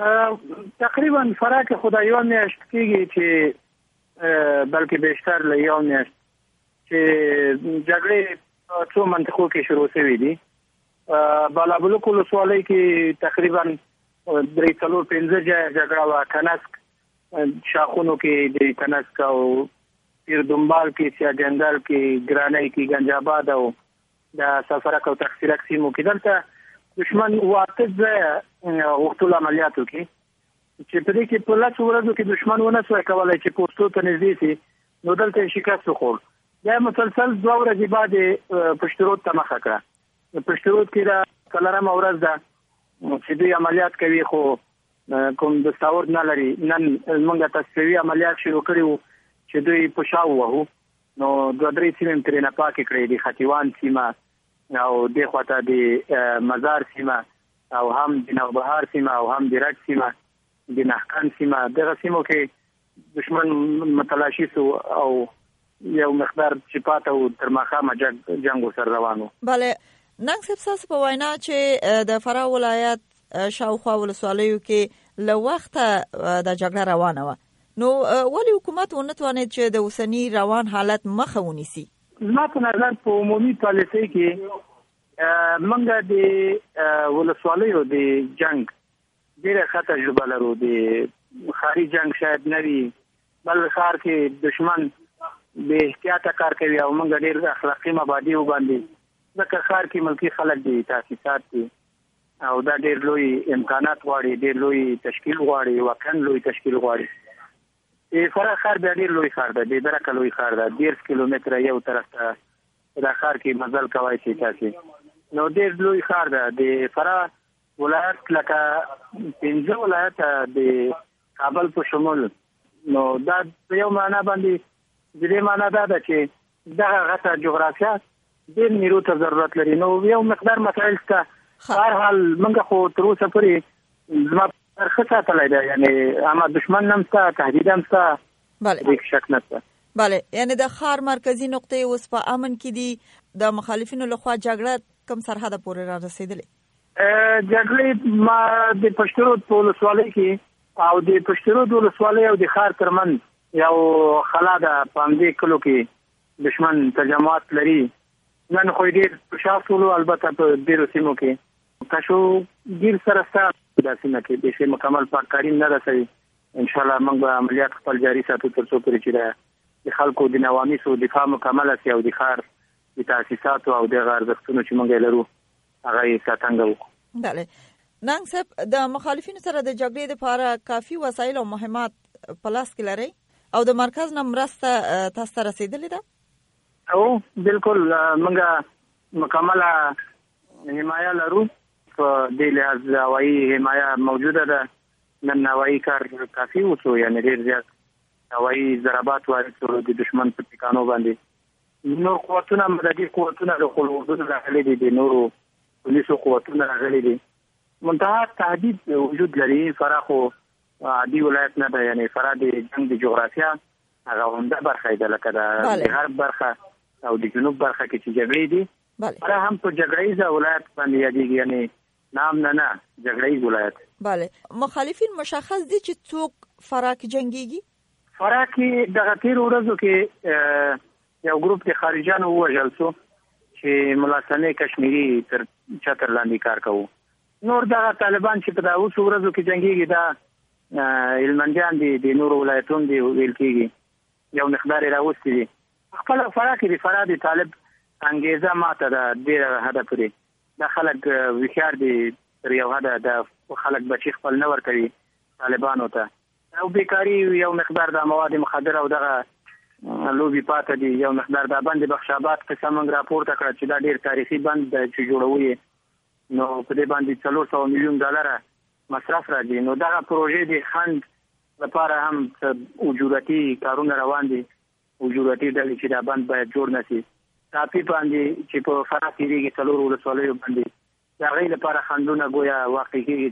تقریبا فرق خدای یو میاشت کېږي چې بلکې بیشتر له یو میاشت چې جګړې څو منطقو کې شروع شوې دي. بالابلوک ولسوالۍ کې تقریبا 3-4-5 جګړه وا، کنسک شاخونو کې د کنسک او پیر دنبال کې، سیا جنگل کې، ګرانۍ کې، گنج آباد او د سفرک او تخسیرک سیمو کې دلته دشمن واته وختول عملیاتو کې چې په دې کې په لاس ورځو کې دشمن ونه سوی کولای چې پوسټو ته نږدې شي، نو دلته شکست وخوړ. دا مسلسل 2 ورځې بعد پښتورود ته مخه کړه. پښتورود کې دا کلرمه ورځ ده چې دوی عملیات کوي، خو کوم د ستاور نه لري. نن موږ تصفیوي عملیات شروع کړو چې دوی پښاو وو، نو 2-3 سیمې ترې نه پاکې کړې دي، خطیوان سیمه او د خواته د مزار سیمه او هم د نوبهار سیمه او هم د رټ سیمه، د نحکان سیمه. دغه سیمو کې دشمن متلاشي سو او یو مقدار چې پاتو تر مخامه جنگ سره روانو. بله، ننګ صاحب تاسو په وینا چې د فراه ولایت شاوخوا ولسوالیو کې له وخته د جګړه روانه و، نو ولی حکومت ونه توانید چې د اوسنی روان حالت مخه ونیسي؟ ما په نظر په عمومي پالیسۍ کې موږ د ولسوالیو د جنگ ډېره ښه تجربه لرو. د ښاري جنگ شاید نه وي، بل ښار کې دشمن به احتیاطه کار کوي او موږ ډېر اخلاقي مبادی وباندې، ځکه ښار کې ملکی خلک دي، تاسیسات دي او دا ډېر لوی امکانات غواړي، ډېر لوی تشکیل غواړي، واقعا لوی تشکیل غواړي. فراه ښار بیا ډېر لوی ښار ده، ډېر درکه لوی ښار ده، 10 کیلومتره یو طرف ته دا ښار کې مزل کوي چې تاسو، نو ډېر لوی ښار ده. د فراه ولایت لکه 15 ولایت د کابل په شمول، نو دا یو معنا باندې د دې معنا دا ده چې دغه غټه جغرافیه ډېر نیرو ته ضرورت لري. نو یو مقدار مسایل شته، هر حال موږ خو تر اوسه پورې زما ښه ساتلی ده، یعنی اما دشمن هم شته، تهدید هم شته، هیڅ شک نشته. بله، یعنی د ښار مرکزی نقطې اوس په امن کې دي. د مخالفینو لخوا جګړه کم سرحد پورې را رسیدلې؟ جګړې ما د پښتورود په ولسوالۍ کې او د پښتورود ولسوالۍ او د ښار ترمنځ یو خلا ده، په همدې کلو کې دشمن تجمعات لري. نن خو ډېر شاوخوا، البته په ډېرو سیمو کې کشو ګیر سره ستا دا سیمه کې د شي مکمل پاککاري نه رسوي. ان شاء الله موږ به عملیات خپل جاري ساتو تر څو پورې چې د خلکو د نواميسو دفاع مکمل شي او د ښار د تاسیساتو او د ارزښتونو چې موږ لرو هغه یې ساتنګ وکړو. بله، ننګ صاحب د مخالفینو سره د جګړې لپاره کافي وسایل او مهمات په لاس کې لري او د مرکز نه مرسته تاسو ته رسیدلې ده؟ او بالکل موږ مکمله حمایه لرو، په دې لحاظ هوایي حمایه موجوده ده. نن هوایي کار کافي وشو، یعنی ډېر زیات هوایي ضربات وارد شول د دشمن په ټکانو باندې. نور قوتونه، مددي قوتونه د خپل حدود راغلي دي، د نورو پولیسو قوتونه راغلي دي. منتها تهدید وجود لري. فراه خو عادي ولایت نه ده، یعنی فراه د جنگ د جغرافیه هغه عمده برخه ده، لکه د غرب برخه او د جنوب برخه کې چې جګړې دي. فراه هم په جګړه‌یز ولایت باندې یادېږي، یعنی نام نه جګړه‌یز ولایت. بله، مخالفین مشخص دي چې څوک فراه کې جنگيږي؟ فراه کې دغه تیر ورځو کې یو ګروپ د خارجانو ووژل شو چې ملاسنه کشمیری تر چتر لاندې کار کوي. نور دغه طالبان چې په دغه ورځو کې جنگيږي دا علمندیان دي، د نورو ولایتونو دی ویل کېږي، یو مقدار راوستي دي. خپل فراه کې د فراه د طالب انګیزه ماته ده ډېره حده پورې. دا خلک ویښار دي تر یو حده، د خلک بچي خپل نه ورکوي طالبانو ته، او بیکاري یو مقدار د مواد مخدره او دغه لوبي پاته دي. یو مقدار د بند بخشابات قسم موږ راپورته کړ چې دا ډېر تاریخي بند چې جوړوي، نو په دې باندې 400 میلیون ډالر مصرف راځي. نو دغه پروژې د خند لپاره هم اجورتي کارونه روان دي، اجورتي ډلې چې دا بند باید جوړ نشي. کافي باندې چې په فراه کې 4 ولسوالیو باندې دا غي لپاره خندونه گویا واقع کېږي